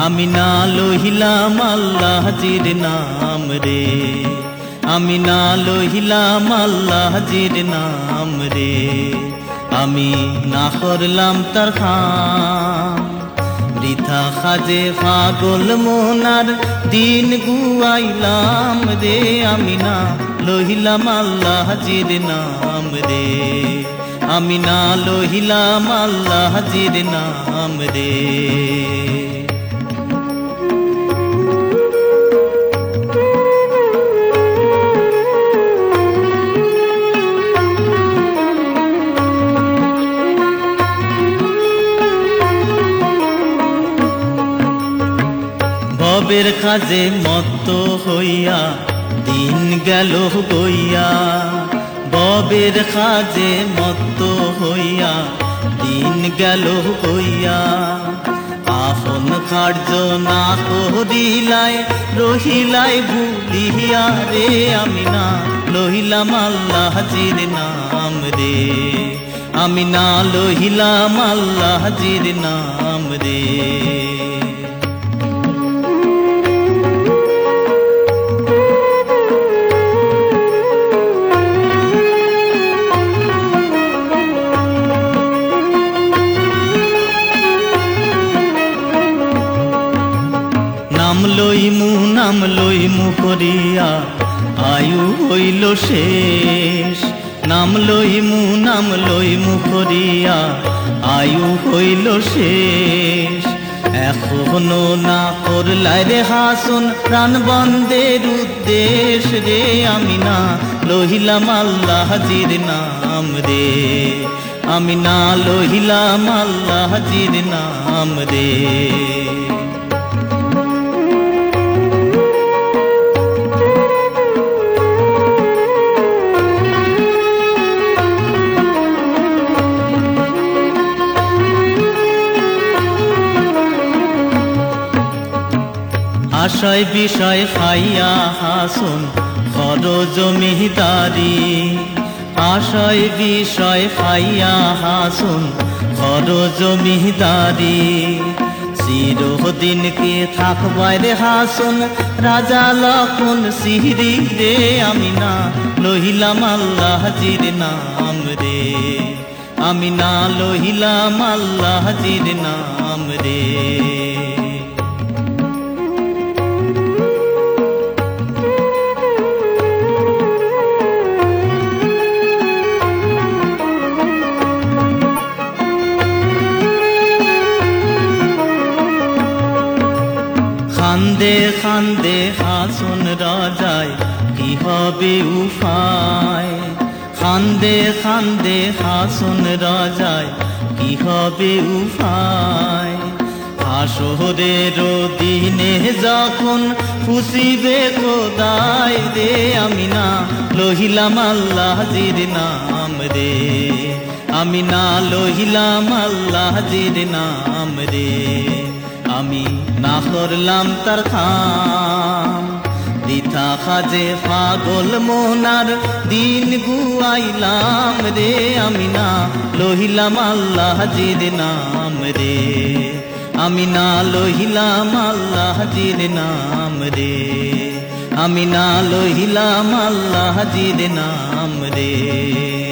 আমি না লহিলাম আল্লাহজির নাম রে, আমি না লহিলাম আল্লাহজির নাম রে, আমি না করলাম তার খাম। বৃথা খাজে পাগল মোনার দিন গুয়াইলাম রে, আমি না লহিলাম আল্লাহজির নাম রে, আমি না লহিলাম আল্লাহজির নাম রে। ভবের কাজে মত্ত হইয়া দিন গেল গইয়া, ভবের কাজে মত্ত হইয়া দিন গেল গইয়া, আপন কার্য না করিলাই রহিলাই ভুলিয়া রে, আমি না লহিলাম আল্লাহজির নাম রে, আমি না লহিলাম আল্লাহজির নাম রে। নাম লইমু করিয়া আয়ু হইল শেষ, নাম লইমু করিয়া আয়ু হইল শেষ, এখনো না করলাই রে হাসন প্রাণ বন্ধের উদ্দেশ রে, আমি না লহিলাম আল্লাহজির নাম রে, আমি না লহিলাম আল্লাহজির নাম রে। আশায় বিষয় খাইয়া হাসন খর জমিদারি, আশায় বিষয় খাইয়া হাসন খর জমিদারি, চিরদিনকে থাকবাই রে হাসন রাজা লক্ষণ সিহরি রে, আমি না লহিলাম আল্লাহজির নাম রে, আমি না লহিলাম আল্লাহজির নাম রে। খান্দে খান্দে হাসন রাজায় কি হবে উপায়, খান্দে খান্দে হাসন রাজায় কি হবে উপায়, হাসরের দিনে যখন ফুসিবে খোদায় রে, আমি না লহিলাম আল্লাহজির নাম রে, আমি না লহিলাম আল্লাহজির নাম রে, আমি না করলাম তার খাম। বৃথা কাজে পাগল মোনার দিন গুয়াইলাম রে, আমি না লহিলাম আল্লাহজির নাম রে, আমি না লহিলাম আল্লাহজির নাম রে, আমি না লহিলাম আল্লাহজির নাম রে।